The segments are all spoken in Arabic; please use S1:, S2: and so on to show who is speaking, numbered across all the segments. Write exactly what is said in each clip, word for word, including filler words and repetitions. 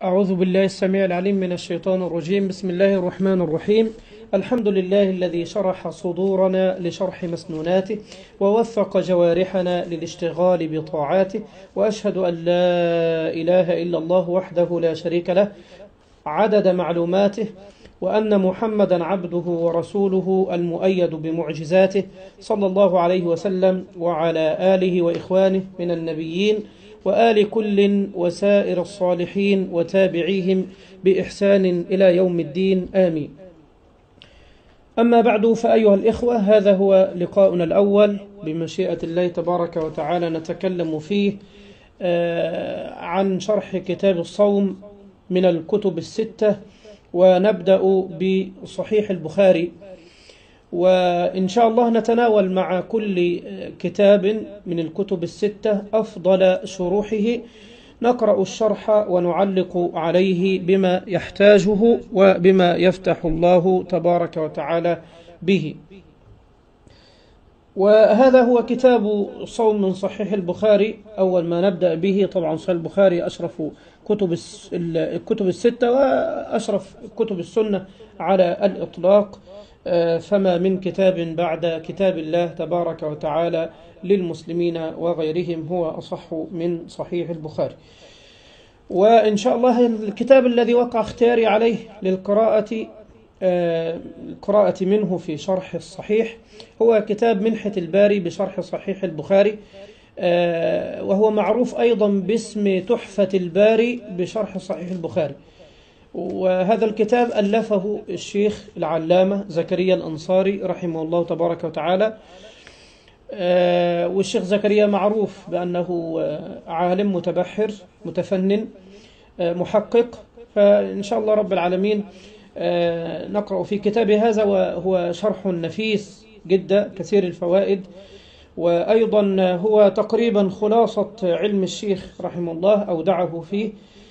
S1: أعوذ بالله السميع العليم من الشيطان الرجيم. بسم الله الرحمن الرحيم. الحمد لله الذي شرح صدورنا لشرح مسنوناته ووفق جوارحنا للاشتغال بطاعاته، وأشهد أن لا إله إلا الله وحده لا شريك له عدد معلوماته، وأن محمدا عبده ورسوله المؤيد بمعجزاته صلى الله عليه وسلم وعلى آله وإخوانه من النبيين وآل كل وسائر الصالحين وتابعيهم بإحسان إلى يوم الدين، آمين. أما بعد، فأيها الإخوة، هذا هو لقاؤنا الأول بمشيئة الله تبارك وتعالى، نتكلم فيه عن شرح كتاب الصوم من الكتب الستة، ونبدأ بصحيح البخاري، وإن شاء الله نتناول مع كل كتاب من الكتب الستة أفضل شروحه، نقرأ الشرح ونعلق عليه بما يحتاجه وبما يفتح الله تبارك وتعالى به. وهذا هو كتاب صوم من صحيح البخاري. أول ما نبدأ به، طبعا صحيح البخاري أشرف كتب الكتب الستة وأشرف كتب السنة على الإطلاق، فما من كتاب بعد كتاب الله تبارك وتعالى للمسلمين وغيرهم هو أصح من صحيح البخاري. وإن شاء الله الكتاب الذي وقع اختياري عليه للقراءة القراءة منه في شرح الصحيح هو كتاب منحة الباري بشرح صحيح البخاري، وهو معروف أيضا باسم تحفة الباري بشرح صحيح البخاري. وهذا الكتاب ألفه الشيخ العلامة زكريا الأنصاري رحمه الله تبارك وتعالى، والشيخ زكريا معروف بأنه عالم متبحر متفنن محقق، فإن شاء الله رب العالمين نقرأ في كتاب هذا، وهو شرح نفيس جدا كثير الفوائد، وأيضا هو تقريبا خلاصة علم الشيخ رحمه الله أودعه فيه.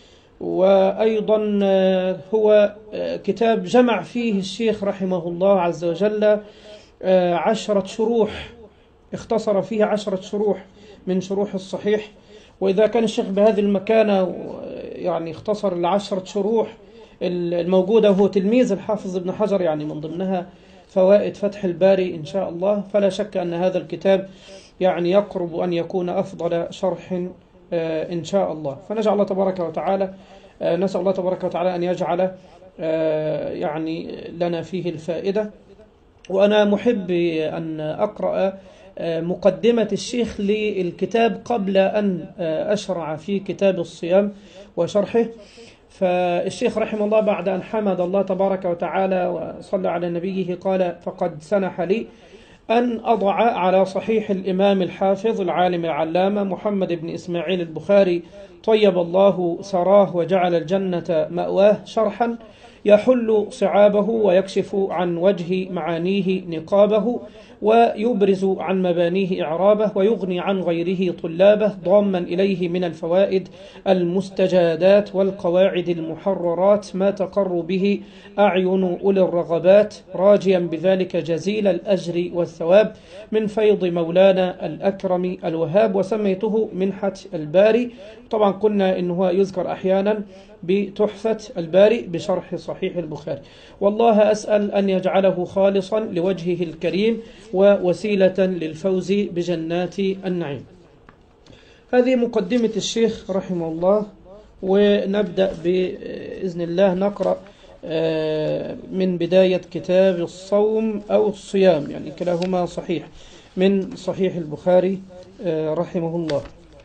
S1: وأيضا هو كتاب جمع فيه الشيخ رحمه الله عز وجل عشرة شروح، اختصر فيه عشرة شروح من شروح الصحيح. وإذا كان الشيخ بهذه المكانة يعني اختصر العشرة شروح الموجودة، وهو تلميذ الحافظ ابن حجر، يعني من ضمنها فوائد فتح الباري إن شاء الله، فلا شك أن هذا الكتاب يعني يقرب أن يكون أفضل شرح إن شاء الله. فنجعل الله تبارك وتعالى نسأل الله تبارك وتعالى أن يجعل يعني لنا فيه الفائدة. وأنا محب أن أقرأ مقدمة الشيخ للكتاب قبل أن أشرع في كتاب الصيام وشرحه. فالشيخ رحمه الله بعد أن حمد الله تبارك وتعالى وصلى على نبيه قال: فقد سنح لي أن أضع على صحيح الإمام الحافظ العالم العلامة محمد بن إسماعيل البخاري طيب الله ثراه وجعل الجنة مأواه شرحا يحل صعابه ويكشف عن وجه معانيه نقابه، ويبرز عن مبانيه إعرابه، ويغني عن غيره طلابه، ضاما إليه من الفوائد المستجادات والقواعد المحررات ما تقر به أعين أولي الرغبات، راجيا بذلك جزيل الأجر والثواب من فيض مولانا الأكرم الوهاب. وسميته منحة الباري. طبعا قلنا إنه يذكر أحيانا بتحفة الباري بشرح صحيح البخاري، والله أسأل أن يجعله خالصا لوجهه الكريم ووسيلة للفوز بجنات النعيم. هذه مقدمة الشيخ رحمه الله، ونبدأ بإذن الله نقرأ من بداية كتاب الصوم أو الصيام، يعني كلاهما صحيح من صحيح البخاري رحمه الله.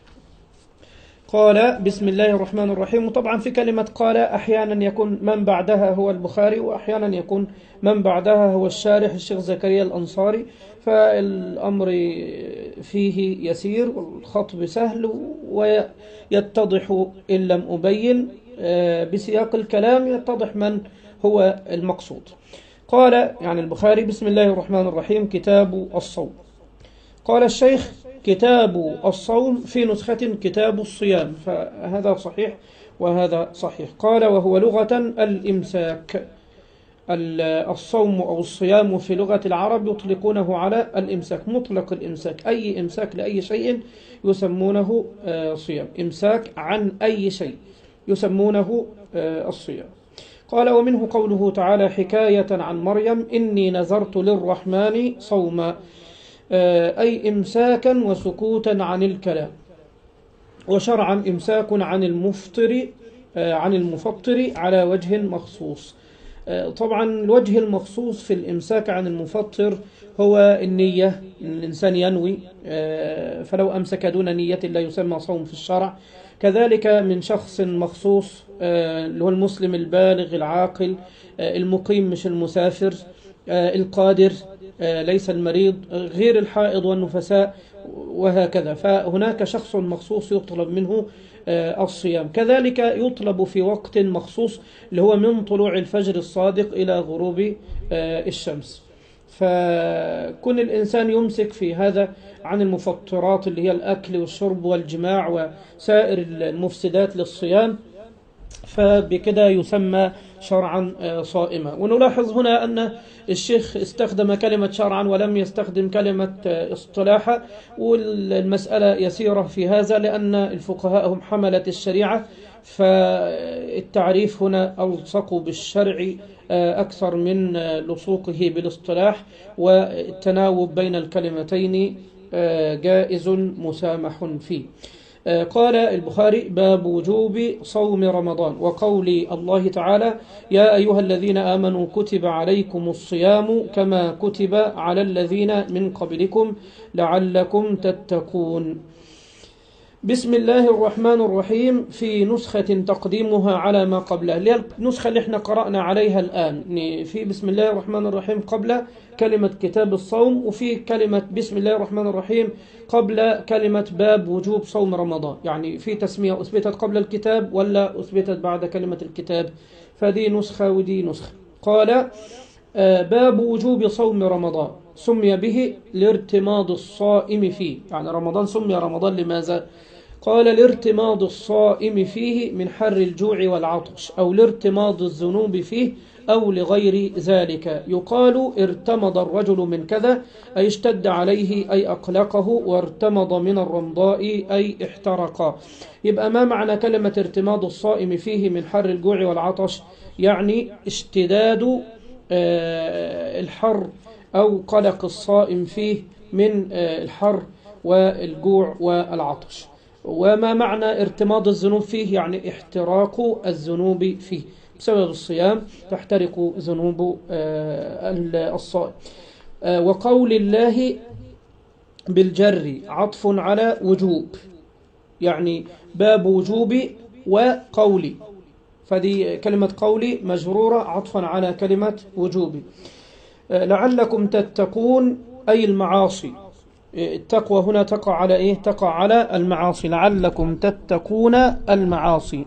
S1: قال: بسم الله الرحمن الرحيم. وطبعا في كلمة قال أحيانا يكون من بعدها هو البخاري، وأحيانا يكون من بعدها هو الشارح الشيخ زكريا الأنصاري، فالأمر فيه يسير والخطب سهل ويتضح إن لم أبين بسياق الكلام يتضح من هو المقصود. قال يعني البخاري: بسم الله الرحمن الرحيم. كتاب الصوم. قال الشيخ: كتاب الصوم، في نسخة كتاب الصيام، فهذا صحيح وهذا صحيح. قال: وهو لغة الإمساك. الصوم أو الصيام في لغة العرب يطلقونه على الإمساك، مطلق الإمساك، أي إمساك لأي شيء يسمونه صيام، إمساك عن أي شيء. يسمونه الصيام. قال: ومنه قوله تعالى حكاية عن مريم: إني نذرت للرحمن صوما، أي إمساكا وسكوتا عن الكلام. وشرعا إمساك عن المفطر عن المفطر على وجه مخصوص. طبعا الوجه المخصوص في الإمساك عن المفطر هو النية، الإنسان ينوي، فلو أمسك دون نية لا يسمى صوم في الشرع. كذلك من شخص مخصوص اللي هو المسلم البالغ العاقل المقيم مش المسافر، القادر ليس المريض، غير الحائض والنفساء، وهكذا. فهناك شخص مخصوص يطلب منه الصيام. كذلك يطلب في وقت مخصوص اللي هو من طلوع الفجر الصادق إلى غروب الشمس. فكون الإنسان يمسك في هذا عن المفطرات اللي هي الأكل والشرب والجماع وسائر المفسدات للصيام، فبكده يسمى شرعا صائما. ونلاحظ هنا أن الشيخ استخدم كلمة شرعا ولم يستخدم كلمة اصطلاحا، والمسألة يسيرة في هذا لأن الفقهاء هم حملة الشريعة، فالتعريف هنا ألصق بالشرع أكثر من لصوقه بالاصطلاح، والتناوب بين الكلمتين جائز مسامح فيه. قال البخاري: باب وجوب صوم رمضان. وقول الله تعالى: يا أيها الذين آمنوا كتب عليكم الصيام كما كتب على الذين من قبلكم لعلكم تتقون. بسم الله الرحمن الرحيم في نسخة تقديمها على ما قبلها، اللي هي النسخة اللي احنا قرأنا عليها الآن. في بسم الله الرحمن الرحيم قبل كلمة كتاب الصوم، وفي كلمة بسم الله الرحمن الرحيم قبل كلمة باب وجوب صوم رمضان. يعني في تسمية أثبتت قبل الكتاب ولا أثبتت بعد كلمة الكتاب، فدي نسخة ودي نسخة. قال: باب وجوب صوم رمضان سمي به لارتماض الصائم فيه. يعني رمضان سمي رمضان لماذا؟ قال: لارتماض الصائم فيه من حر الجوع والعطش، أو لارتماض الذنوب فيه، أو لغير ذلك. يقال ارتمض الرجل من كذا، أي اشتد عليه أي أقلقه، وارتمض من الرمضاء أي احترق. يبقى ما معنى كلمة ارتماض الصائم فيه من حر الجوع والعطش؟ يعني اشتداد الحر أو قلق الصائم فيه من الحر والجوع والعطش. وما معنى ارتماض الذنوب فيه؟ يعني احتراق الذنوب فيه، بسبب الصيام تحترق ذنوب الصائم. وقول الله بالجر عطف على وجوب، يعني باب وجوب وقولي، فدي كلمة قولي مجرورة عطفا على كلمة وجوب. لعلكم تتقون أي المعاصي. التقوى هنا تقع على إيه؟ تقع على المعاصي. لعلكم تتقون المعاصي.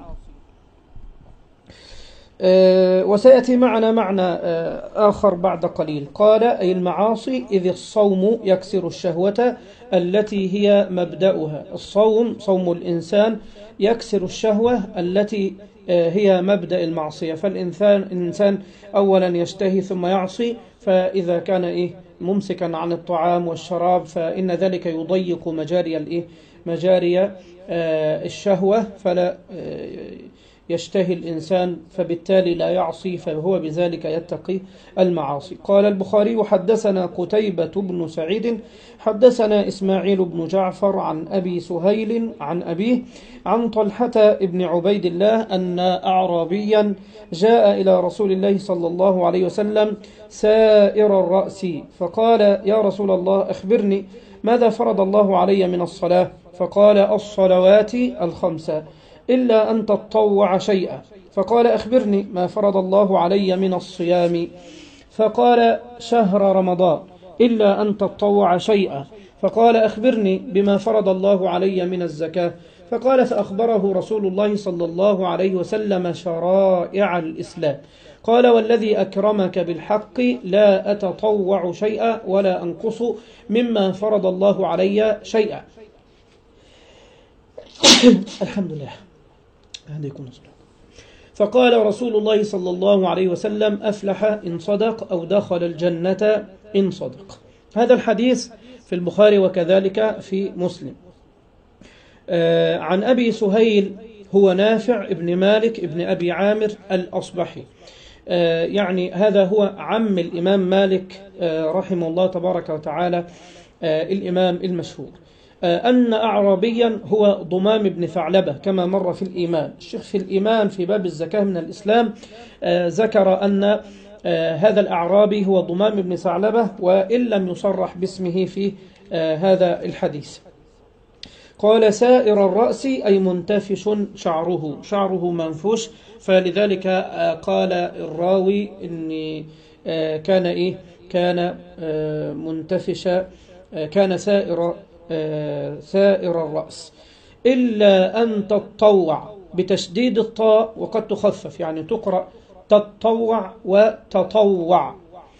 S1: وسيأتي معنا معنى آخر بعد قليل. قال: أي المعاصي، إذ الصوم يكسر الشهوة التي هي مبدأها. الصوم، صوم الإنسان، يكسر الشهوة التي هي مبدأ المعصية. فالإنسان الإنسان أولا يشتهي ثم يعصي، فإذا كان إيه ممسكا عن الطعام والشراب فإن ذلك يضيق مجاري الإيه مجاري الشهوة، فلا يشتهي الإنسان، فبالتالي لا يعصي، فهو بذلك يتقي المعاصي. قال البخاري: حدثنا قتيبة بن سعيد حدثنا إسماعيل بن جعفر عن أبي سهيل عن أبيه عن طلحة بن عبيد الله أن أعرابيا جاء إلى رسول الله صلى الله عليه وسلم سائر الرأس، فقال: يا رسول الله أخبرني ماذا فرض الله علي من الصلاة؟ فقال: الصلوات الخمسة إلا أن تطوع شيئا. فقال: أخبرني ما فرض الله علي من الصيام؟ فقال: شهر رمضان إلا أن تطوع شيئا. فقال: أخبرني بما فرض الله علي من الزكاة؟ فقال: فأخبره رسول الله صلى الله عليه وسلم شرائع الإسلام. قال: والذي أكرمك بالحق لا أتطوع شيئا ولا أنقص مما فرض الله علي شيئا. الحمد لله. فقال رسول الله صلى الله عليه وسلم: أفلح إن صدق أو دخل الجنة إن صدق. هذا الحديث في البخاري وكذلك في مسلم. عن أبي سهيل هو نافع ابن مالك ابن أبي عامر الأصبحي. يعني هذا هو عم الإمام مالك رحمه الله تبارك وتعالى، الإمام المشهور. أن أعرابيا هو ضمام بن ثعلبة كما مر في الإيمان. الشيخ في الإيمان في باب الزكاة من الإسلام ذكر أن هذا الأعرابي هو ضمام بن ثعلبة، وإن لم يصرح باسمه في هذا الحديث. قال سائر الرأس أي منتفش شعره، شعره منفوش، فلذلك قال الراوي إن كان إيه كان منتفش، كان سائر سائر الرأس، إلا أن تتطوع بتشديد الطاء وقد تخفف، يعني تقرأ تتطوع وتطوع.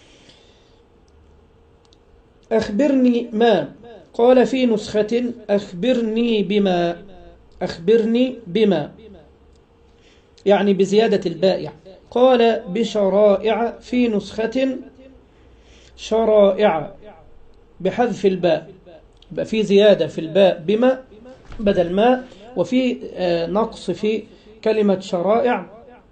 S1: أخبرني ما، قال في نسخة أخبرني بما، أخبرني بما يعني بزيادة الباء. قال بشرائع، في نسخة شرائع بحذف الباء، بقى في زيادة في الباء بما بدل ما، وفي نقص في كلمة شرائع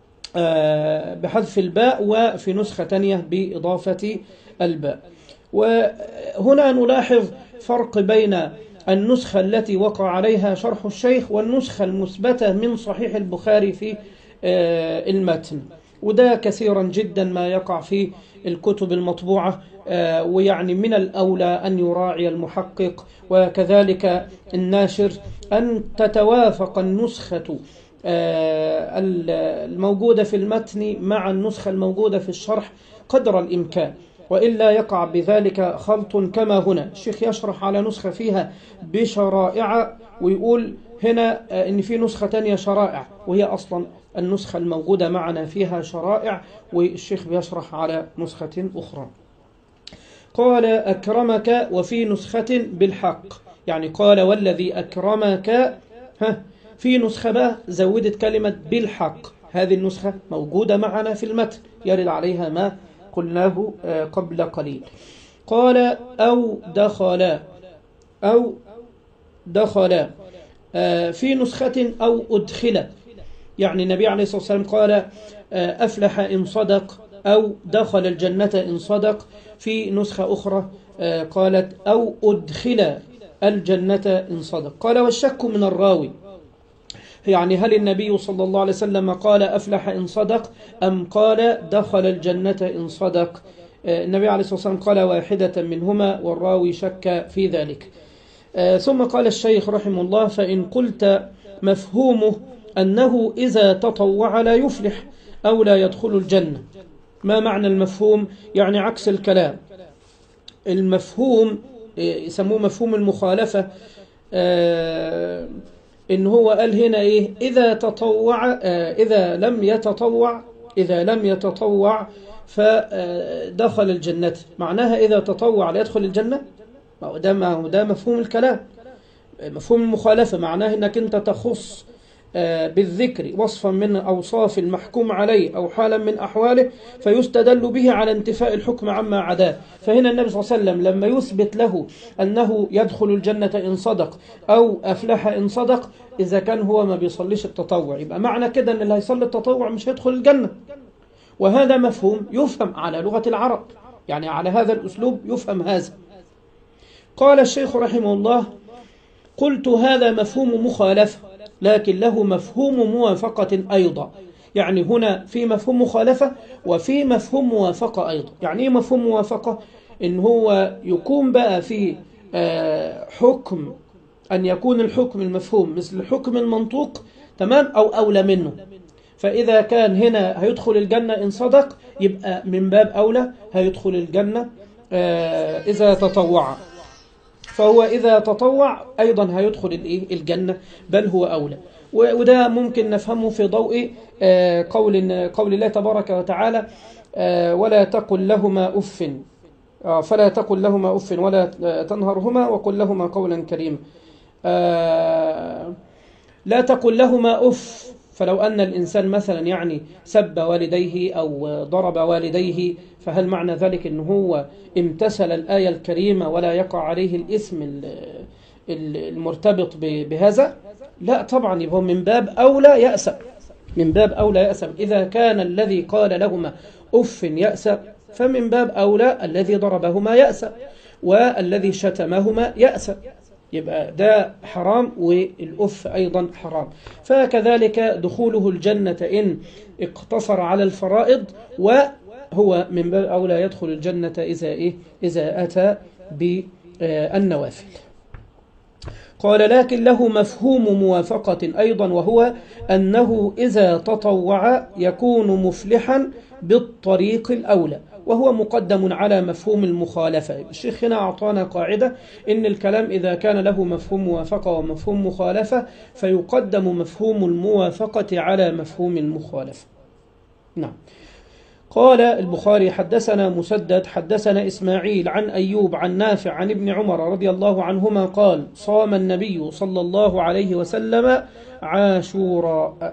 S1: بحذف الباء، وفي نسخة تانية بإضافة الباء. وهنا نلاحظ فرق بين النسخة التي وقع عليها شرح الشيخ والنسخة المثبتة من صحيح البخاري في المتن، وده كثيرا جدا ما يقع في الكتب المطبوعة، ويعني من الأولى أن يراعي المحقق وكذلك الناشر أن تتوافق النسخة الموجودة في المتن مع النسخة الموجودة في الشرح قدر الإمكان، وإلا يقع بذلك خلط كما هنا. الشيخ يشرح على نسخة فيها بشرائع ويقول هنا إن في نسخة تانية شرائع، وهي أصلا النسخة الموجودة معنا فيها شرائع، والشيخ بيشرح على نسخة أخرى. قال أكرمك، وفي نسخة بالحق، يعني قال والذي أكرمك، ها في نسخة بقى زودت كلمة بالحق، هذه النسخة موجودة معنا في المتن يرد عليها ما قلناه قبل قليل. قال أو دخل، أو دخل في نسخة أو أدخل، يعني النبي عليه الصلاة والسلام قال أفلح إن صدق، أو دخل الجنة إن صدق. في نسخة أخرى قالت أو أدخل الجنة إن صدق. قال والشك من الراوي، يعني هل النبي صلى الله عليه وسلم قال أفلح إن صدق أم قال دخل الجنة إن صدق؟ النبي عليه الصلاة والسلام قال واحدة منهما، والراوي شك في ذلك. ثم قال الشيخ رحمه الله فإن قلت مفهومه أنه إذا تطوع لا يفلح أو لا يدخل الجنة. ما معنى المفهوم؟ يعني عكس الكلام. المفهوم يسموه مفهوم المخالفة، آه إن هو قال هنا إيه إذا تطوع، آه إذا لم يتطوع، إذا لم يتطوع فدخل الجنة، معناها إذا تطوع لا يدخل الجنة. ده ده مفهوم الكلام. مفهوم المخالفة معناه إنك أنت تخص بالذكر وصفا من أوصاف المحكوم عليه أو حالا من أحواله فيستدل به على انتفاء الحكم عما عداه. فهنا النبي صلى الله عليه وسلم لما يثبت له أنه يدخل الجنة إن صدق أو أفلح إن صدق، إذا كان هو ما بيصليش التطوع يبقى معنى كده أن اللي هيصلي التطوع مش هيدخل الجنة، وهذا مفهوم يفهم على لغة العرب، يعني على هذا الأسلوب يفهم هذا. قال الشيخ رحمه الله قلت هذا مفهوم مخالفة، لكن له مفهوم موافقة أيضا. يعني هنا في مفهوم مخالفة وفي مفهوم موافقة أيضا. يعني إيه مفهوم موافقة؟ إن هو يكون بقى في حكم، أن يكون الحكم المفهوم مثل الحكم المنطوق، تمام، أو أولى منه. فإذا كان هنا هيدخل الجنة إن صدق يبقى من باب أولى هيدخل الجنة إذا تطوع، فهو إذا تطوع أيضا هيدخل الجنة، بل هو أولى. وده ممكن نفهمه في ضوء قول قول الله تبارك وتعالى ولا تقل لهما أف، فلا تقل لهما أف ولا تنهرهما وقل لهما قولا كريما. لا تقل لهما أف، فلو أن الإنسان مثلا يعني سب والديه أو ضرب والديه، فهل معنى ذلك أنه هو امتثل الآية الكريمة ولا يقع عليه الإثم المرتبط بهذا؟ لا طبعا، يبقى من باب أولى يأسم، من باب أولى يأسم. إذا كان الذي قال لهما أف يأسم فمن باب أولى الذي ضربهما يأسم والذي شتمهما يأسم، يبقى ده حرام والأف أيضا حرام. فكذلك دخوله الجنة إن اقتصر على الفرائض، وهو من باب أولى يدخل الجنة إذا, إيه؟ إذا أتى بالنوافل. قال لكن له مفهوم موافقة أيضا، وهو أنه إذا تطوع يكون مفلحا بالطريق الأولى، وهو مقدم على مفهوم المخالفة. الشيخ هنا أعطانا قاعدة إن الكلام إذا كان له مفهوم موافقة ومفهوم مخالفة فيقدم مفهوم الموافقة على مفهوم المخالفة. نعم. قال البخاري حدثنا مسدد حدثنا إسماعيل عن أيوب عن نافع عن ابن عمر رضي الله عنهما قال صام النبي صلى الله عليه وسلم عاشوراء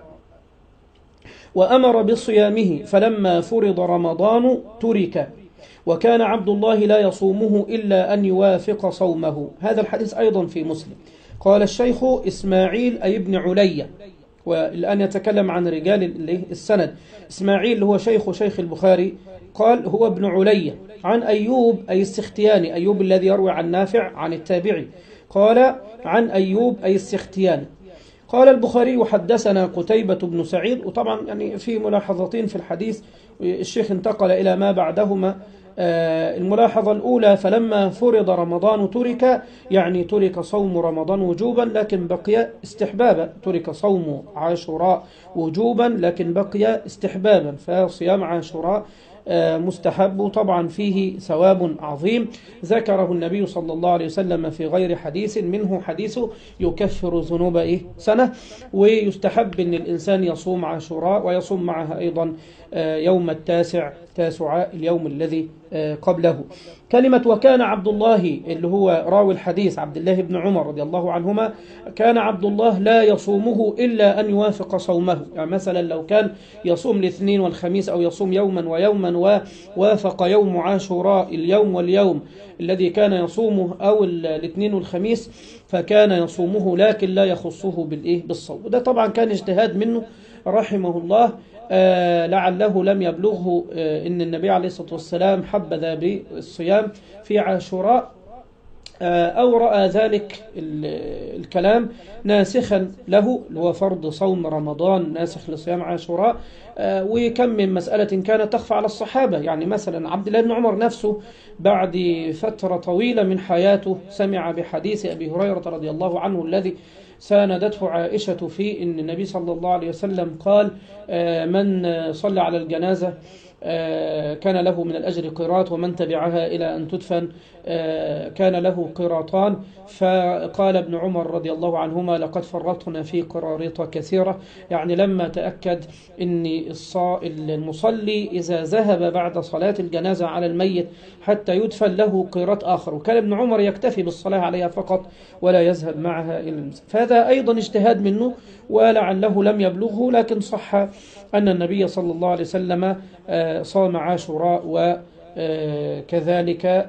S1: وأمر بصيامه، فلما فرض رمضان ترك، وكان عبد الله لا يصومه إلا أن يوافق صومه. هذا الحديث أيضا في مسلم. قال الشيخ إسماعيل أي ابن عليا، والآن يتكلم عن رجال السند. إسماعيل هو شيخ شيخ البخاري، قال هو ابن عليا عن أيوب أي السختياني، أيوب الذي يروي عن نافع عن التابعي، قال عن أيوب أي السختياني. قال البخاري حدثنا قتيبة بن سعيد، وطبعا يعني في ملاحظتين في الحديث، الشيخ انتقل إلى ما بعدهما. الملاحظة الأولى فلما فرض رمضان ترك، يعني ترك صوم رمضان وجوبا لكن بقي استحبابا، ترك صوم عاشوراء وجوبا لكن بقي استحبابا، فصيام عاشوراء مستحب، وطبعا فيه ثواب عظيم ذكره النبي صلى الله عليه وسلم في غير حديث، منه حديث يكفر ذنوب إيه سنة، ويستحب أن الإنسان يصوم عاشوراء ويصوم معها أيضا يوم التاسع تاسع اليوم الذي قبله. كلمة وكان عبد الله اللي هو راوي الحديث عبد الله بن عمر رضي الله عنهما، كان عبد الله لا يصومه إلا أن يوافق صومه. يعني مثلا لو كان يصوم الاثنين والخميس أو يصوم يوما ويوما ووافق يوم عاشوراء اليوم واليوم الذي كان يصومه أو الاثنين والخميس فكان يصومه، لكن لا يخصه بالإيه بالصوم. وده طبعا كان اجتهاد منه رحمه الله، آه لعله لم يبلغه آه إن النبي عليه الصلاة والسلام حبذ بالصيام في عاشوراء، آه أو رأى ذلك الكلام ناسخا له، هو فرض صوم رمضان ناسخ لصيام عاشوراء. آه وكم من مسألة كانت تخفى على الصحابة، يعني مثلا عبد الله بن عمر نفسه بعد فترة طويلة من حياته سمع بحديث أبي هريرة رضي الله عنه الذي ساندته عائشة في أن النبي صلى الله عليه وسلم قال من صلى على الجنازة كان له من الأجر قيراط، ومن تبعها إلى أن تدفن كان له قيراطان. فقال ابن عمر رضي الله عنهما لقد فرطنا في قراريط كثيرة، يعني لما تأكد أن المصلي إذا ذهب بعد صلاة الجنازة على الميت حتى يدفن له قيراط آخر، وكان ابن عمر يكتفي بالصلاة عليها فقط ولا يذهب معها إلى المسجد. فهذا أيضا اجتهاد منه ولعله لم يبلغه، لكن صح أن النبي صلى الله عليه وسلم صام عاشوراء وكذلك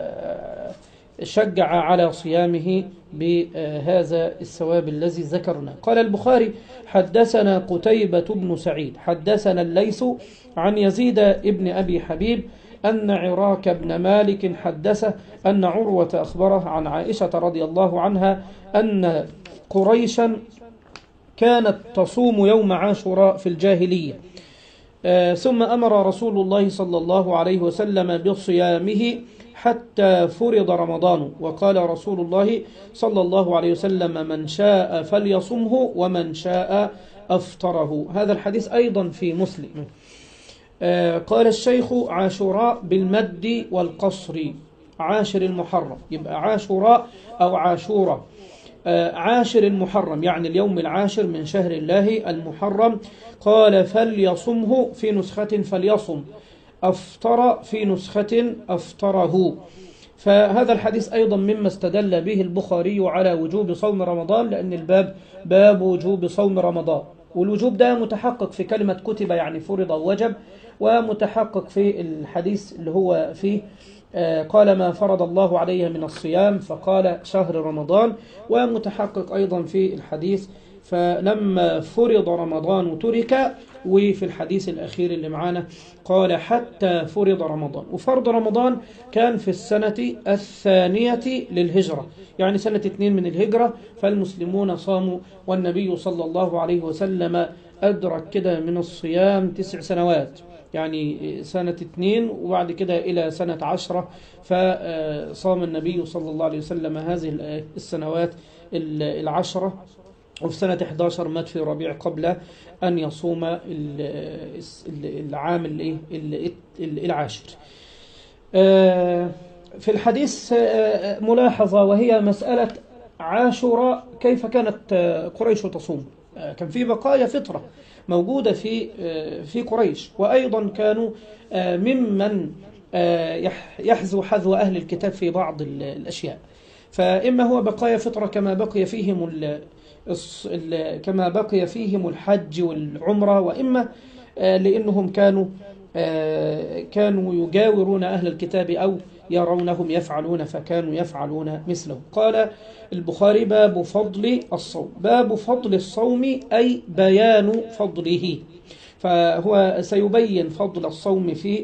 S1: شجع على صيامه بهذا الثواب الذي ذكرنا. قال البخاري حدثنا قتيبة بن سعيد حدثنا الليث عن يزيد ابن أبي حبيب أن عراك بن مالك حدثه أن عروة أخبره عن عائشة رضي الله عنها أن قريشا كانت تصوم يوم عاشوراء في الجاهلية، آه ثم أمر رسول الله صلى الله عليه وسلم بصيامه حتى فرض رمضان، وقال رسول الله صلى الله عليه وسلم من شاء فليصمه ومن شاء أفطره. هذا الحديث أيضا في مسلم. آه قال الشيخ عاشوراء بالمد والقصر عاشر المحرم، يبقى عاشوراء أو عاشورة عاشر المحرم يعني اليوم العاشر من شهر الله المحرم. قال فليصمه في نسخة فليصم، أفطر في نسخة أفطره. فهذا الحديث أيضا مما استدل به البخاري على وجوب صوم رمضان، لأن الباب باب وجوب صوم رمضان، والوجوب ده متحقق في كلمة كتب يعني فرض ووجب، ومتحقق في الحديث اللي هو فيه قال ما فرض الله عليه من الصيام، فقال شهر رمضان. ومتحقق أيضا في الحديث فلما فرض رمضان ترك، وفي الحديث الأخير اللي معانا قال حتى فرض رمضان. وفرض رمضان كان في السنة الثانية للهجرة، يعني سنة اثنين من الهجرة، فالمسلمون صاموا، والنبي صلى الله عليه وسلم أدرك كده من الصيام تسع سنوات، يعني سنة اثنين وبعد كده إلى سنة عشرة، فصام النبي صلى الله عليه وسلم هذه السنوات العشرة. وفي سنة إحدى عشر مات في ربيع قبل أن يصوم العام العاشر. في الحديث ملاحظة، وهي مسألة عاشوراء كيف كانت قريش تصوم. كان في بقايا فطرة موجودة في في قريش، وأيضا كانوا ممن يحذو حذو أهل الكتاب في بعض الأشياء. فإما هو بقايا فطرة كما بقي فيهم كما بقي فيهم الحج والعمرة، وإما لأنهم كانوا كانوا يجاورون أهل الكتاب أو يرونهم يفعلون فكانوا يفعلون مثله. قال البخاري باب فضل الصوم. باب فضل الصوم أي بيان فضله، فهو سيبين فضل الصوم في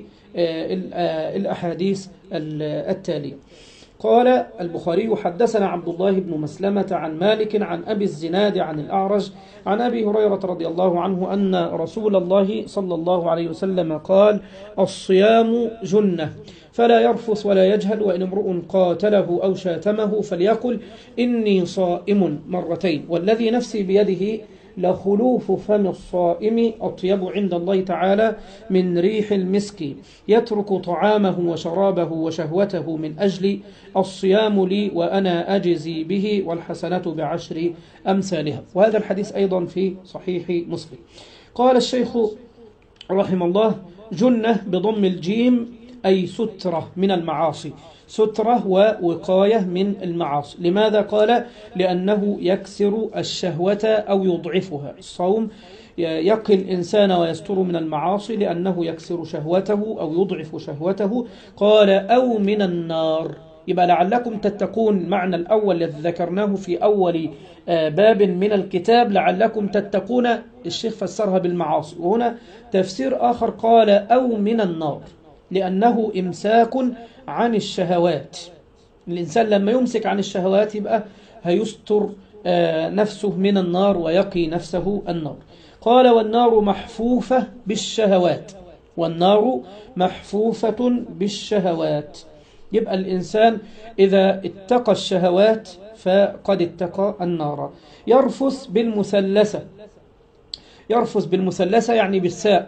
S1: الأحاديث التالية. قال البخاري حدثنا عبد الله بن مسلمة عن مالك عن أبي الزناد عن الأعرج عن أبي هريرة رضي الله عنه أن رسول الله صلى الله عليه وسلم قال الصيام جنة فلا يرفث ولا يجهل، وإن امرؤ قاتله أو شاتمه فليقل إني صائم مرتين، والذي نفسي بيده لخلوف فم الصائم أطيب عند الله تعالى من ريح المسك، يترك طعامه وشرابه وشهوته من أجل الصيام لي وأنا أجزي به، والحسنة بعشر أمثالها. وهذا الحديث أيضا في صحيح مسلم. قال الشيخ رحمه الله جنة بضم الجيم أي سترة من المعاصي، سترة ووقاية من المعاصي. لماذا؟ قال لأنه يكسر الشهوة أو يضعفها. الصوم يقي الإنسان ويستر من المعاصي لأنه يكسر شهوته أو يضعف شهوته. قال أو من النار، يبقى لعلكم تتقون. معنى الأول الذي ذكرناه في أول باب من الكتاب لعلكم تتقون، الشيخ فسرها بالمعاصي، وهنا تفسير آخر قال أو من النار لأنه إمساك عن الشهوات. الإنسان لما يمسك عن الشهوات يبقى هيستر نفسه من النار ويقي نفسه النار. قال والنار محفوفة بالشهوات، والنار محفوفة بالشهوات. يبقى الإنسان إذا اتقى الشهوات فقد اتقى النار. يرفث بالمثلثة، يرفث بالمثلثة يعني بالساء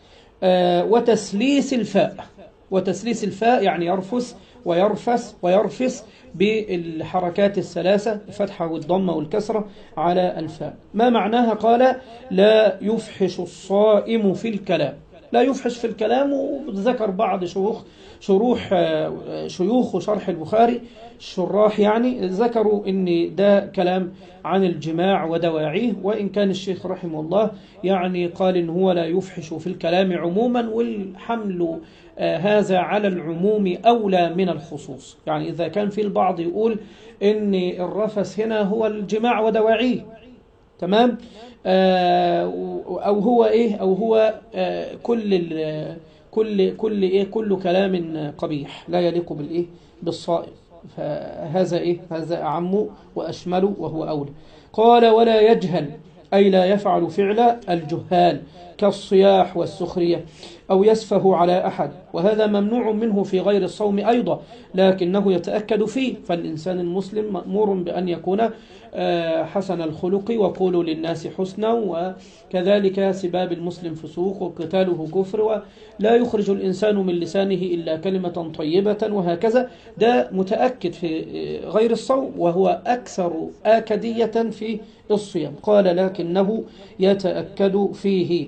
S1: وتسليس الفاء، وتسليس الفاء يعني يرفث ويرفث ويرفث بالحركات الثلاثة، الفتحة والضمة والكسرة على الفاء. ما معناها؟ قال لا يفحش الصائم في الكلام. لا يفحش في الكلام، وذكر بعض شيوخ شروح شيوخ شرح البخاري الشراح يعني ذكروا ان ده كلام عن الجماع ودواعيه، وإن كان الشيخ رحمه الله يعني قال إن هو لا يفحش في الكلام عموما، والحمل آه هذا على العموم أولى من الخصوص. يعني إذا كان في البعض يقول إن الرفث هنا هو الجماع ودواعيه، تمام، آه أو هو إيه أو هو آه كل كل كل إيه كل كلام قبيح لا يليق بالإيه بالصائم، فهذا إيه هذا أعم وأشمل وهو أولى. قال ولا يجهل أي لا يفعل فعل الجهال كالصياح والسخرية أو يسفه على أحد، وهذا ممنوع منه في غير الصوم أيضا لكنه يتأكد فيه. فالإنسان المسلم مأمور بأن يكون حسن الخلق وقولوا للناس حسنا، وكذلك سباب المسلم فسوق وقتاله كفر، ولا يخرج الإنسان من لسانه إلا كلمة طيبة، وهكذا. ده متأكد في غير الصوم وهو أكثر آكدية في الصيام. قال لكنه يتأكد فيه.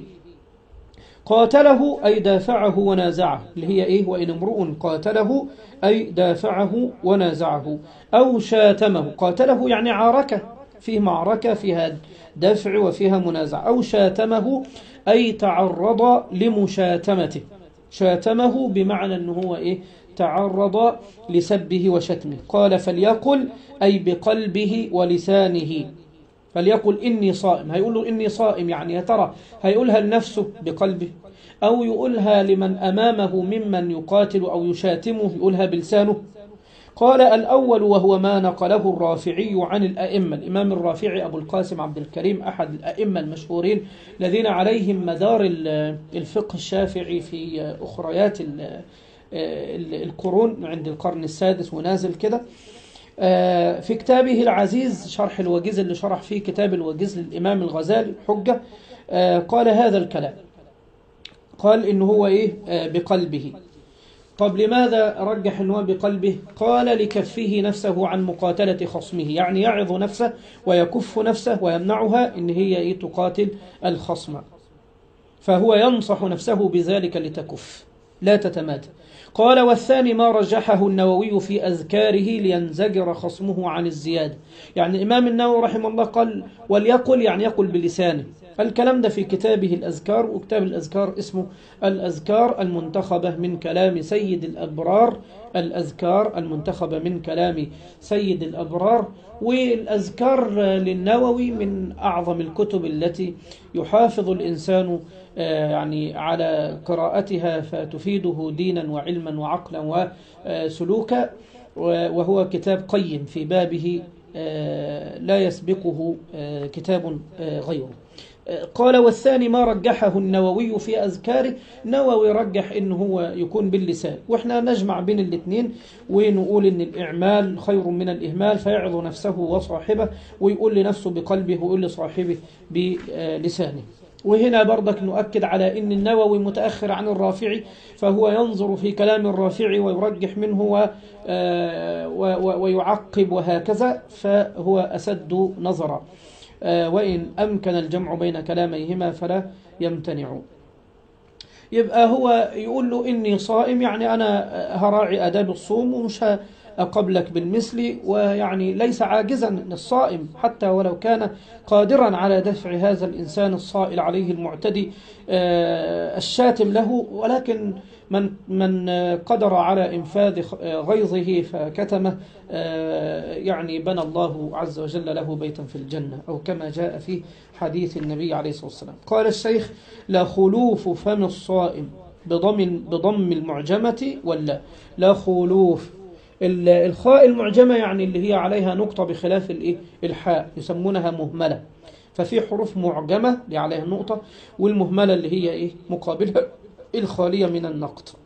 S1: قاتله أي دافعه ونازعه، اللي هي إيه وإن امرؤ قاتله أي دافعه ونازعه. أو شاتمه، قاتله يعني عاركه، فيه معركة فيها دفع وفيها منازع. أو شاتمه أي تعرض لمشاتمته، شاتمه بمعنى أنه هو إيه تعرض لسبه وشتمه. قال فليقل أي بقلبه ولسانه، فليقل إني صائم. هيقول له إني صائم، يعني يا ترى هيقولها لنفسه بقلبه أو يقولها لمن أمامه ممن يقاتل أو يشاتمه يقولها بلسانه؟ قال الأول وهو ما نقله الرافعي عن الأئمة. الإمام الرافعي أبو القاسم عبد الكريم أحد الأئمة المشهورين الذين عليهم مدار الفقه الشافعي في أخريات القرون عند القرن السادس ونازل كده. في كتابه العزيز شرح الوجيز اللي شرح فيه كتاب الوجيز للإمام الغزالي حجة، قال هذا الكلام، قال إنه هو إيه بقلبه. طب لماذا رجح أنه بقلبه؟ قال لكفه نفسه عن مقاتلة خصمه، يعني يعظ نفسه ويكف نفسه ويمنعها إن هي إيه تقاتل الخصم، فهو ينصح نفسه بذلك لتكف لا تتمادى. قال والثاني ما رجحه النووي في أذكاره لينزجر خصمه عن الزيادة. يعني الإمام النووي رحمه الله قال وليقل، يعني يقل بلسانه. الكلام ده في كتابه الأذكار، وكتاب الأذكار اسمه الأذكار المنتخبة من كلام سيد الأبرار، الأذكار المنتخبة من كلام سيد الأبرار. والأذكار للنووي من أعظم الكتب التي يحافظ الإنسان يعني على قراءتها فتفيده دينا وعلما وعقلا وسلوكا، وهو كتاب قيم في بابه لا يسبقه كتاب غيره. قال والثاني ما رجحه النووي في أذكاره. نووي رجح إنه هو يكون باللسان، وإحنا نجمع بين الاثنين ونقول إن الإعمال خير من الإهمال، فيعظ نفسه وصاحبه ويقول لنفسه بقلبه ويقول لصاحبه بلسانه. وهنا برضك نؤكد على إن النووي متأخر عن الرافعي، فهو ينظر في كلام الرافعي ويرجح منه ويعقب وهكذا، فهو أسد نظرا، وإن أمكن الجمع بين كلاميهما فلا يمتنع. يبقى هو يقول له إني صائم، يعني أنا هراعي آداب الصوم ومش أقبلك بالمثل، ويعني ليس عاجزا الصائم حتى ولو كان قادرا على دفع هذا الإنسان الصائل عليه المعتدي الشاتم له، ولكن من من قدر على إنفاذ غيظه فكتمه يعني بنى الله عز وجل له بيتا في الجنة، أو كما جاء في حديث النبي عليه الصلاة والسلام. قال الشيخ لا خلوف فم الصائم بضم بضم المعجمة ولا لا خلوف. الخاء المعجمة يعني اللي هي عليها نقطة بخلاف الايه الحاء يسمونها مهملة، ففي حروف معجمة اللي عليها نقطة، والمهملة اللي هي ايه مقابلها الخالية من النقط.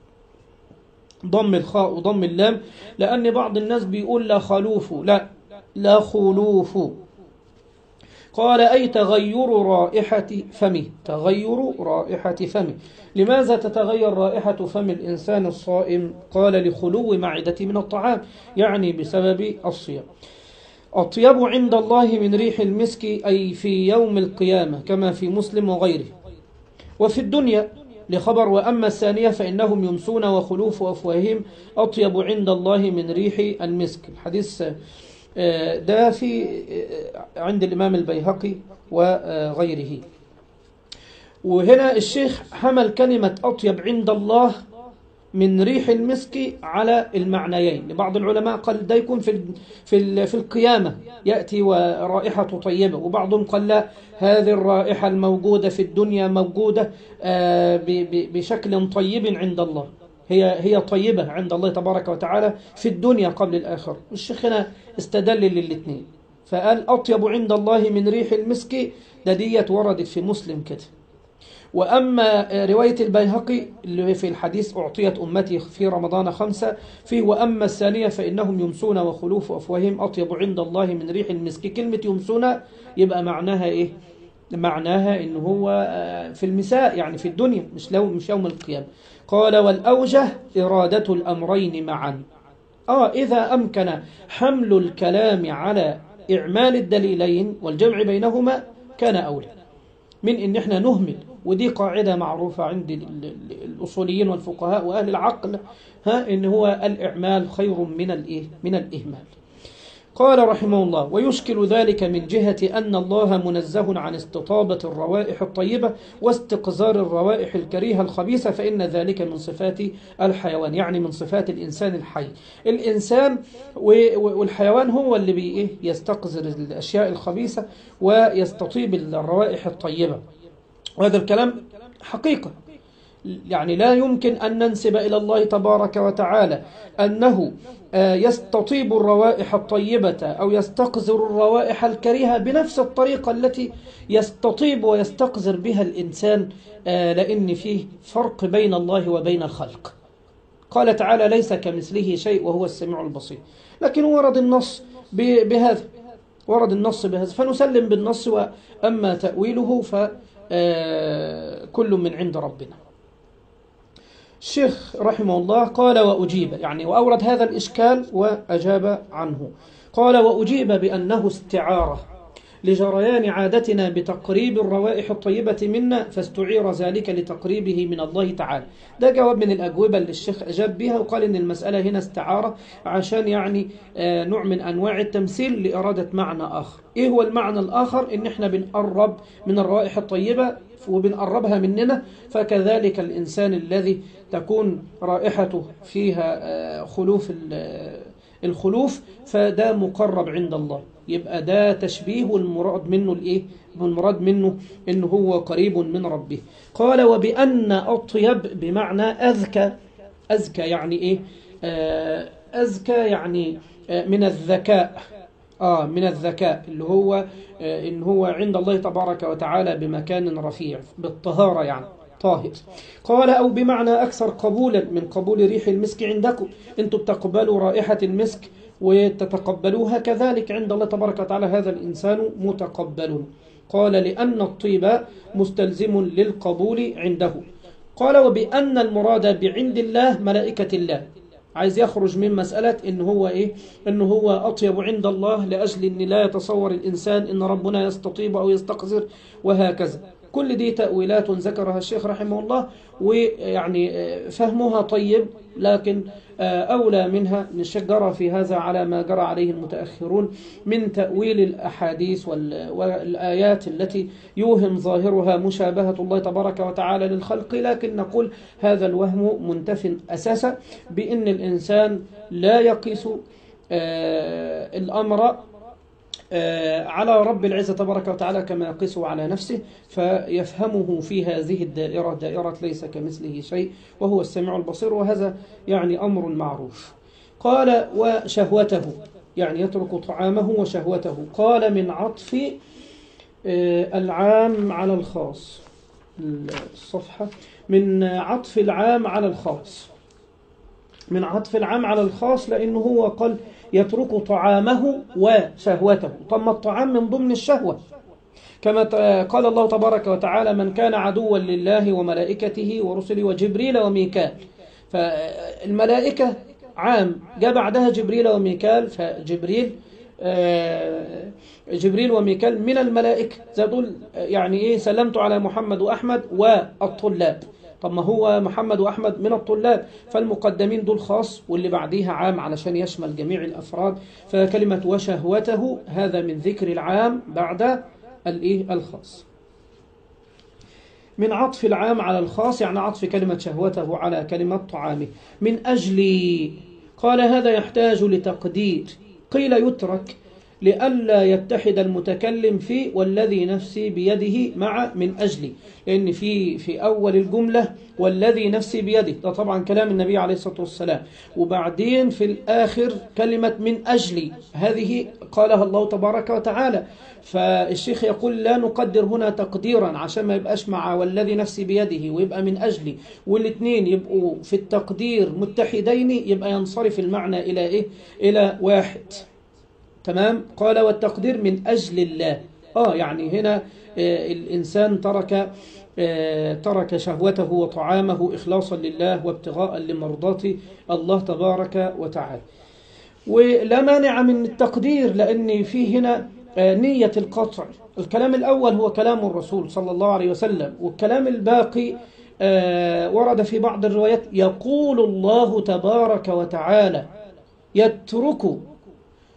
S1: ضم الخاء وضم اللام، لأن بعض الناس بيقول لا خلوف، لا لا خلوف. قال أي تغير رائحة فمه، تغير رائحة فمه. لماذا تتغير رائحة فم الإنسان الصائم؟ قال لخلو معدته من الطعام، يعني بسبب الصيام. أطيب عند الله من ريح المسك، أي في يوم القيامة كما في مسلم وغيره. وفي الدنيا لخبر وأما الثانية فإنهم يمسون وخلوف أفواههم أطيب عند الله من ريح المسك. الحديث ده في عند الإمام البيهقي وغيره. وهنا الشيخ حمل كلمة أطيب عند الله من ريح المسك على المعنيين. لبعض العلماء قال ده يكون في في في القيامة يأتي ورائحة طيبة، وبعضهم قال لا، هذه الرائحة الموجودة في الدنيا موجودة بشكل طيب عند الله، هي هي طيبة عند الله تبارك وتعالى في الدنيا قبل الآخرة. الشيخ هنا استدل للاثنين فقال أطيب عند الله من ريح المسك، ده ديت وردت في مسلم كده. وأما رواية البيهقي اللي في الحديث أعطيت أمتي في رمضان خمسة فيه وأما الثانية فإنهم يمسون وخلوف أفواههم أطيب عند الله من ريح المسك. كلمة يمسون يبقى معناها إيه؟ معناها إنه هو في المساء، يعني في الدنيا، مش لو مش يوم القيامة. قال والأوجه إرادة الأمرين معا. آه إذا أمكن حمل الكلام على إعمال الدليلين والجمع بينهما كان أولى من إن إحنا نهمل، ودي قاعدة معروفة عند الأصوليين والفقهاء وأهل العقل، ها إن هو الإعمال خير من الإيه من الإهمال. قال رحمه الله: ويشكل ذلك من جهة أن الله منزه عن استطابة الروائح الطيبة واستقذار الروائح الكريهة الخبيثة، فإن ذلك من صفات الحيوان، يعني من صفات الإنسان الحي. الإنسان والحيوان هو اللي بي يستقذر الأشياء الخبيثة ويستطيب الروائح الطيبة، وهذا الكلام حقيقة. يعني لا يمكن أن ننسب إلى الله تبارك وتعالى أنه يستطيب الروائح الطيبة أو يستقذر الروائح الكريهة بنفس الطريقة التي يستطيب ويستقذر بها الإنسان، لأن فيه فرق بين الله وبين الخلق. قال تعالى: ليس كمثله شيء وهو السميع البصير. لكن ورد النص بهذا، ورد النص بهذا، فنسلم بالنص، وأما تأويله فكل من عند ربنا. الشيخ رحمه الله قال: وأجيب، يعني وأورد هذا الإشكال وأجاب عنه. قال: وأجيب بأنه استعارة لجريان عادتنا بتقريب الروائح الطيبة منا، فاستعير ذلك لتقريبه من الله تعالى. ده جواب من الأجوبة اللي الشيخ أجاب بها، وقال إن المسألة هنا استعارة عشان يعني نوع من أنواع التمثيل لإرادة معنى آخر. إيه هو المعنى الآخر؟ إن إحنا بنقرب من الروائح الطيبة وبنقربها مننا، فكذلك الإنسان الذي تكون رائحته فيها خلوف الخلوف فده مقرب عند الله. يبقى ده تشبيه، والمراد منه الايه؟ المراد منه انه هو قريب من ربه. قال: وبأن أطيب بمعنى أذكى. أذكى يعني ايه؟ آه أذكى يعني آه من الذكاء. آه من الذكاء اللي هو آه إن هو عند الله تبارك وتعالى بمكان رفيع، بالطهارة يعني طاهر. قال: أو بمعنى أكثر قبولا من قبول ريح المسك عندكم. أنتم بتقبلوا رائحة المسك وتتقبلوها، كذلك عند الله تبارك وتعالى هذا الإنسان متقبل. قال: لأن الطيب مستلزم للقبول عنده. قال: وبأن المراد بعند الله ملائكة الله. عايز يخرج من مسألة إن هو إيه؟ إن هو أطيب عند الله لأجل إن لا يتصور الإنسان إن ربنا يستطيب أو يستقذر وهكذا. كل دي تأويلات ذكرها الشيخ رحمه الله، ويعني فهمها طيب، لكن أولى منها نشجر في هذا على ما جرى عليه المتأخرون من تأويل الأحاديث والآيات التي يوهم ظاهرها مشابهة الله تبارك وتعالى للخلق. لكن نقول هذا الوهم منتف أساسا بأن الإنسان لا يقيس الأمر على رب العزة تبارك وتعالى كما يقيسه على نفسه، فيفهمه في هذه الدائرة، دائرة ليس كمثله شيء وهو السميع البصير، وهذا يعني أمر معروف. قال: وشهوته، يعني يترك طعامه وشهوته. قال: من عطف العام على الخاص. الصفحة: من عطف العام على الخاص، من عطف العام على الخاص، لأنه هو قال يترك طعامه وشهوته. طب الطعام من ضمن الشهوة، كما قال الله تبارك وتعالى: من كان عدوا لله وملائكته ورسله وجبريل وميكال. فالملائكة عام، جاء بعدها جبريل وميكال، فجبريل جبريل وميكال من الملائكة. زي دول يعني إيه؟ سلمت على محمد وأحمد والطلاب. طب ما هو محمد وأحمد من الطلاب، فالمقدمين دول خاص واللي بعديها عام علشان يشمل جميع الأفراد. فكلمة وشهوته هذا من ذكر العام بعد الإيه؟ الخاص. من عطف العام على الخاص، يعني عطف كلمة شهوته على كلمة طعامه. من أجل، قال: هذا يحتاج لتقدير. قيل: يترك لئلا يتحد المتكلم فيه والذي نفسي بيده مع من أجلي، لأن في في أول الجملة والذي نفسي بيده، ده طبعا كلام النبي عليه الصلاة والسلام، وبعدين في الآخر كلمة من أجلي، هذه قالها الله تبارك وتعالى. فالشيخ يقول: لا نقدر هنا تقديرا عشان ما يبقاش مع والذي نفسي بيده ويبقى من أجلي، والاثنين يبقوا في التقدير متحدين، يبقى ينصرف المعنى إلى إيه؟ إلى واحد. تمام. قال: والتقدير من أجل الله. آه يعني هنا آه الإنسان ترك آه ترك شهوته وطعامه إخلاصا لله وابتغاء لمرضات الله تبارك وتعالى. ولا مانع من التقدير، لأن فيه هنا آه نية القطع. الكلام الأول هو كلام الرسول صلى الله عليه وسلم، والكلام الباقي آه ورد في بعض الروايات: يقول الله تبارك وتعالى: يترك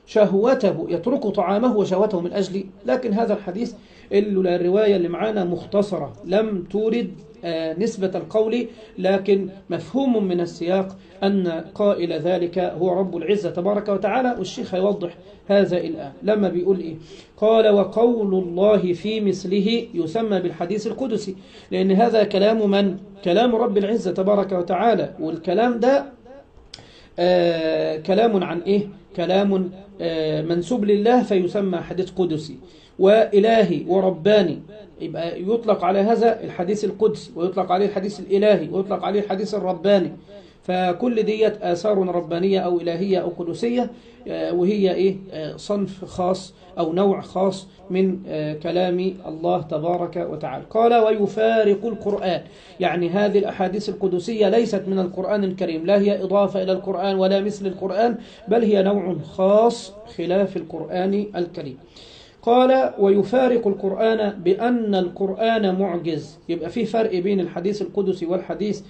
S1: شهوته، يترك طعامه وشهوته من أجلي. لكن هذا الحديث إلا الرواية اللي معانا مختصرة لم تورد نسبة القول، لكن مفهوم من السياق أن قائل ذلك هو رب العزة تبارك وتعالى. والشيخ يوضح هذا الآن لما بيقول إيه؟ قال: وقول الله في مثله يسمى بالحديث القدسي، لأن هذا كلام من؟ كلام رب العزة تبارك وتعالى. والكلام ده آه كلام عن إيه؟ كلام آه منسوب لله فيسمى حديث قدسي. وإلهي ورباني يبقى يطلق على هذا الحديث القدسي، ويطلق عليه الحديث الإلهي، ويطلق عليه الحديث الرباني. فكل ديت آثار ربانية أو إلهية أو قدسية، وهي إيه؟ صنف خاص أو نوع خاص من كلام الله تبارك وتعالى. قال: ويفارق القرآن، يعني هذه الأحاديث القدسية ليست من القرآن الكريم، لا هي إضافة إلى القرآن ولا مثل القرآن، بل هي نوع خاص خلاف القرآن الكريم. قال: ويفارق القرآن بأن القرآن معجز. يبقى في فرق بين الحديث القدسي والحديث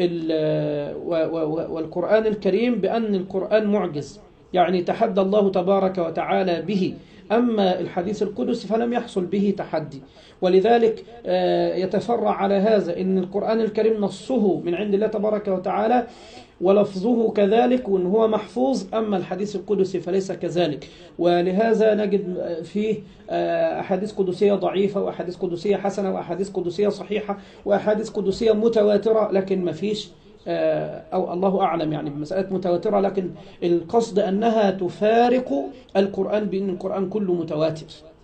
S1: والقرآن الكريم، بأن القرآن معجز، يعني تحدى الله تبارك وتعالى به. أما الحديث القدسي فلم يحصل به تحدي، ولذلك يتفرع على هذا أن القرآن الكريم نصه من عند الله تبارك وتعالى ولفظه كذلك وأن هو محفوظ، أما الحديث القدسي فليس كذلك. ولهذا نجد فيه أحاديث قدسية ضعيفة، وأحاديث قدسية حسنة، وأحاديث قدسية صحيحة، وأحاديث قدسية متواترة، لكن ما فيش أو الله أعلم يعني بمسألة متواترة، لكن القصد أنها تفارق القرآن بأن القرآن كله متواتر.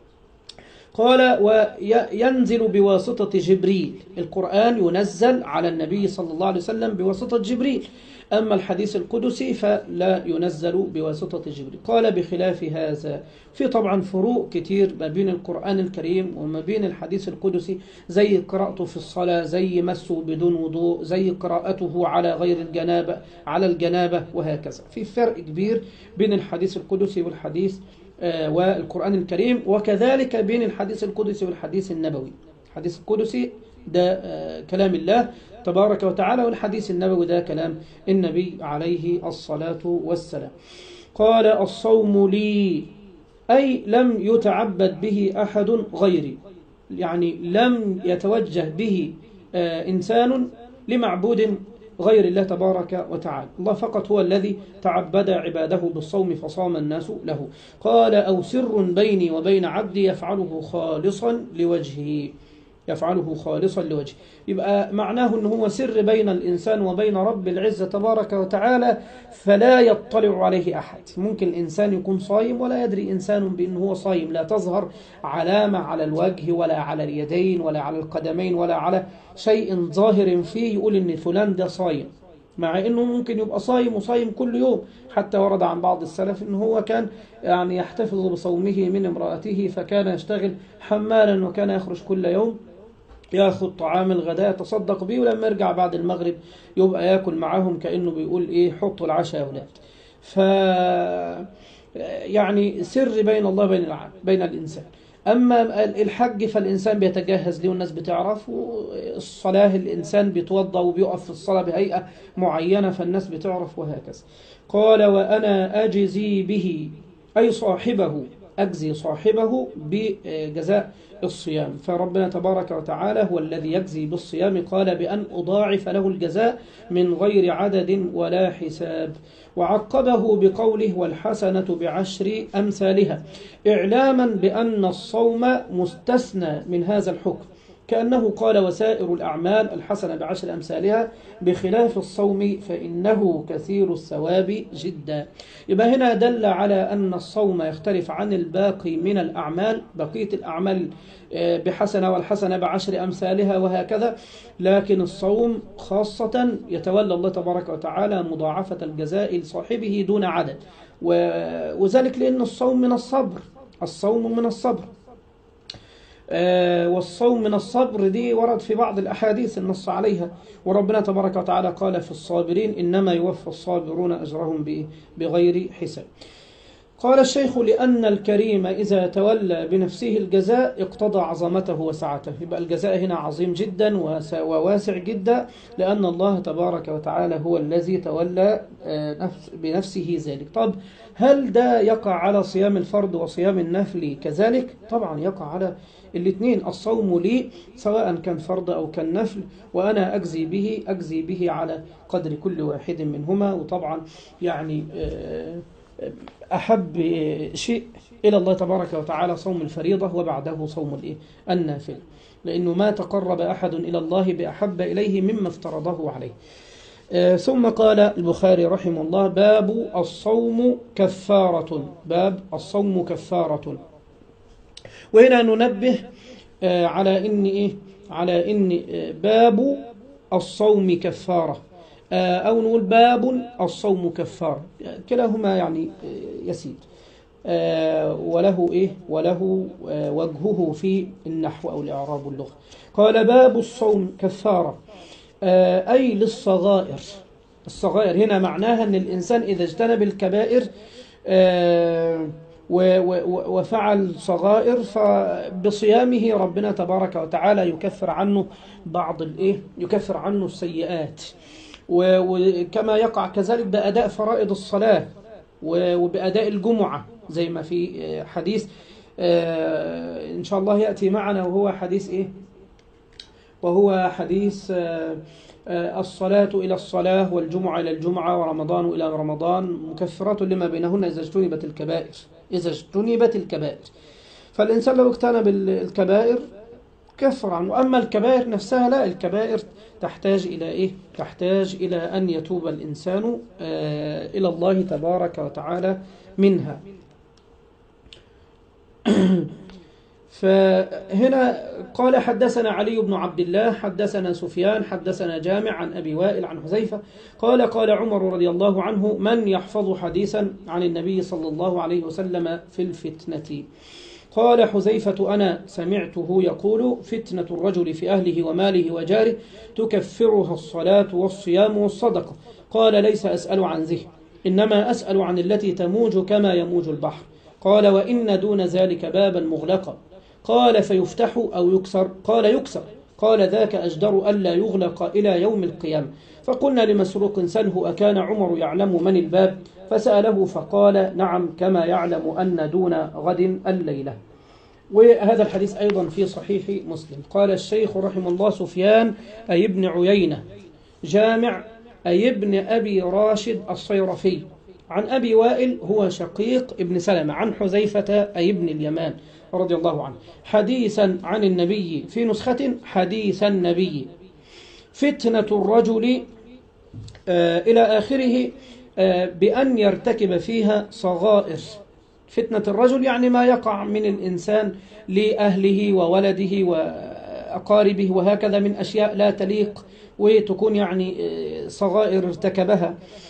S1: قال: وينزل بواسطة جبريل، القرآن ينزل على النبي صلى الله عليه وسلم بواسطة جبريل، أما الحديث القدسي فلا ينزل بواسطة جبريل. قال: بخلاف هذا، في طبعا فروق كتير ما بين القرآن الكريم وما بين الحديث القدسي، زي قراءته في الصلاة، زي مسه بدون وضوء، زي قراءته على غير الجنابة على الجنابة، وهكذا. في فرق كبير بين الحديث القدسي والحديث آه والقرآن الكريم، وكذلك بين الحديث القدسي والحديث النبوي. الحديث القدسي ده آه كلام الله تبارك وتعالى، والحديث النبوي ده كلام النبي عليه الصلاة والسلام. قال: الصوم لي، أي لم يتعبد به أحد غيري، يعني لم يتوجه به آه إنسان لمعبود غير الله تبارك وتعالى، الله فقط هو الذي تعبد عباده بالصوم فصام الناس له. قال: أو سر بيني وبين عبدي يفعله خالصا لوجهه، يفعله خالصا لوجهه. يبقى معناه أنه هو سر بين الإنسان وبين رب العزة تبارك وتعالى، فلا يطلع عليه أحد. ممكن الإنسان يكون صايم ولا يدري إنسان بأنه هو صايم، لا تظهر علامة على الوجه ولا على اليدين ولا على القدمين ولا على شيء ظاهر فيه يقول إن فلان ده صايم، مع أنه ممكن يبقى صايم وصايم كل يوم. حتى ورد عن بعض السلف أنه هو كان يعني يحتفظ بصومه من امرأته، فكان يشتغل حمالا وكان يخرج كل يوم ياخذ طعام الغداء يتصدق به، ولما يرجع بعد المغرب يبقى ياكل معاهم، كأنه بيقول ايه حطوا العشاء يا اولاد. ف يعني سر بين الله بين العالم بين الانسان. اما الحج فالانسان بيتجهز له والناس بتعرف، والصلاه الانسان بيتوضا وبيقف في الصلاه بهيئه معينه فالناس بتعرف، وهكذا. قال: وانا اجزي به، اي صاحبه، اجزي صاحبه بجزاء الصيام. فربنا تبارك وتعالى هو الذي يجزي بالصيام، قال: بأن أضاعف له الجزاء من غير عدد ولا حساب. وعقبه بقوله: والحسنة بعشر أمثالها، إعلاما بأن الصوم مستثنى من هذا الحكم، كأنه قال: وسائر الأعمال الحسنة بعشر أمثالها، بخلاف الصوم فإنه كثير الثواب جدا. يبقى هنا دل على أن الصوم يختلف عن الباقي من الأعمال، بقية الأعمال بحسنة والحسنة بعشر أمثالها وهكذا، لكن الصوم خاصة يتولى الله تبارك وتعالى مضاعفة الجزاء لصاحبه دون عدد، وذلك لأن الصوم من الصبر، الصوم من الصبر. آه والصوم من الصبر دي ورد في بعض الأحاديث النص عليها، وربنا تبارك وتعالى قال في الصابرين: إنما يوفى الصابرون أجرهم بغير حساب. قال الشيخ: لأن الكريم إذا تولى بنفسه الجزاء اقتضى عظمته وسعته. يبقى الجزاء هنا عظيم جدا وواسع جدا، لأن الله تبارك وتعالى هو الذي تولى بنفسه ذلك. طب هل ده يقع على صيام الفرض وصيام النفل كذلك؟ طبعا يقع على الاثنين. الصوم لي سواء كان فرض أو كان نفل، وأنا أجزي به أجزي به على قدر كل واحد منهما. وطبعا يعني أحب شيء إلى الله تبارك وتعالى صوم الفريضة وبعده صوم النافل، لأنه ما تقرب أحد إلى الله بأحب إليه مما افترضه عليه. ثم قال البخاري رحمه الله: باب الصوم كفارة. باب الصوم كفارة. وهنا ننبه على إن إيه على إن باب الصوم كفارة، أو نقول باب الصوم كفارة، كلاهما يعني يسير، وله إيه وله وجهه في النحو أو الإعراب واللغة. قال: باب الصوم كفارة، أي للصغائر. الصغائر هنا معناها أن الإنسان إذا اجتنب الكبائر وفعل صغائر فبصيامه ربنا تبارك وتعالى يكفر عنه بعض الإيه يكفر عنه السيئات. وكما يقع كذلك بأداء فرائض الصلاة وبأداء الجمعة، زي ما في حديث إن شاء الله يأتي معنا، وهو حديث إيه وهو حديث الصلاة إلى الصلاة والجمعة إلى الجمعة ورمضان إلى رمضان مكفرات لما بينهن إذا اجتنبت الكبائر إذا اجتنبت الكبائر فالإنسان لو اجتنب الكبائر كفر عنه. أما الكبائر نفسها لا، الكبائر تحتاج إلى إيه؟ تحتاج إلى أن يتوب الإنسان إلى الله تبارك وتعالى منها. فهنا قال: حدثنا علي بن عبد الله حدثنا سفيان حدثنا جامع عن أبي وائل عن حذيفة قال: قال عمر رضي الله عنه: من يحفظ حديثا عن النبي صلى الله عليه وسلم في الفتنة؟ قال حذيفة: أنا سمعته يقول: فتنة الرجل في أهله وماله وجاره تكفرها الصلاة والصيام والصدقة. قال: ليس أسأل عن ذه، إنما أسأل عن التي تموج كما يموج البحر. قال: وإن دون ذلك بابا مغلقا. قال: فيفتح أو يكسر؟ قال: يكسر. قال: ذاك أجدر ألا يغلق إلى يوم القيامة. فقلنا لمسروق: سله أكان عمر يعلم من الباب؟ فسأله فقال: نعم، كما يعلم أن دون غد الليلة. وهذا الحديث أيضا في صحيح مسلم. قال الشيخ رحمه الله: سفيان أي ابن عيينة، جامع أي ابن أبي راشد الصيرفي، عن أبي وائل هو شقيق ابن سلمة، عن حذيفة أي ابن اليمان رضي الله عنه، حديثا عن النبي، في نسخة حديث النبي، فتنة الرجل آه إلى آخره، آه بأن يرتكب فيها صغائر. فتنة الرجل يعني ما يقع من الإنسان لأهله وولده وأقاربه وهكذا من أشياء لا تليق وتكون يعني صغائر ارتكبها.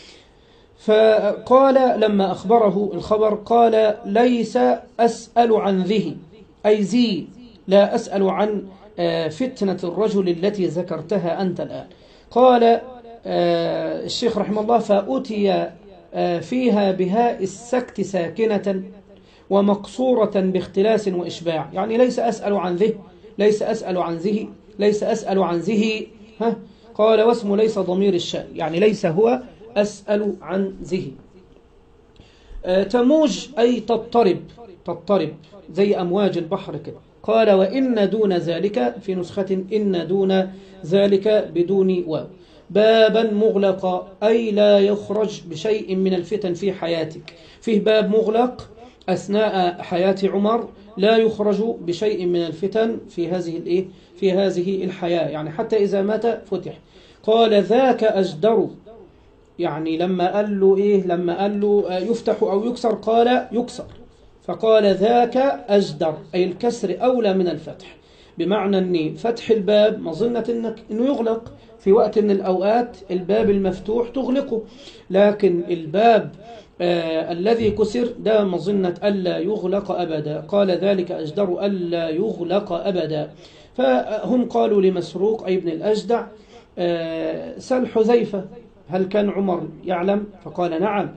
S1: فقال لما أخبره الخبر قال: ليس أسأل عن ذه، أي زي، لا أسأل عن فتنة الرجل التي ذكرتها أنت الآن. قال الشيخ رحمه الله: فأتي فيها بهاء السكت ساكنة ومقصورة باختلاس وإشباع، يعني ليس أسأل عن ذه، ليس أسأل عن ذه، ليس أسأل عن ذه. ها قال: واسم ليس ضمير الشأن، يعني ليس هو أسأل عن ذه. آه تموج أي تضطرب، تضطرب زي أمواج البحر كده. قال: وإن دون ذلك، في نسخة إن دون ذلك بدون واو. بابا مغلقا أي لا يخرج بشيء من الفتن في حياتك. فيه باب مغلق أثناء حياة عمر، لا يخرج بشيء من الفتن في هذه الإيه في هذه الحياة، يعني حتى إذا مات فتح. قال: ذاك أجدر، يعني لما قال له إيه لما قال له يفتح أو يكسر قال: يكسر. فقال: ذاك أجدر أي الكسر أولى من الفتح، بمعنى أن فتح الباب مظنة إنك إنه يغلق في وقت من الأوقات، الباب المفتوح تغلقه، لكن الباب آه الذي كسر ده مظنة ألا يغلق أبدا. قال: ذلك أجدر ألا يغلق أبدا. فهم قالوا لمسروق أي ابن الأجدع: آه سل حذيفة هل كان عمر يعلم؟ فقال: نعم،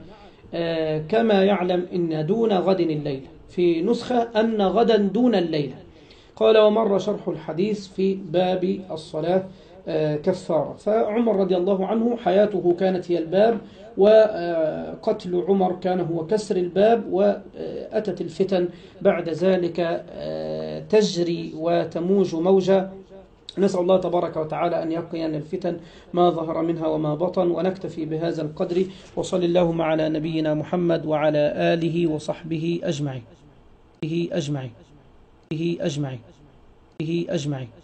S1: كما يعلم إن دون غد الليلة، في نسخة أن غدا دون الليلة. قال ومر شرح الحديث في باب الصلاة كفارة. فعمر رضي الله عنه حياته كانت هي الباب، وقتل عمر كان هو كسر الباب، وأتت الفتن بعد ذلك تجري وتموج موجة. نسأل الله تبارك وتعالى أن يقينا الفتن ما ظهر منها وما بطن. ونكتفي بهذا القدر، وصل اللهم على نبينا محمد وعلى آله وصحبه أجمعين أجمعين أجمعين أجمعين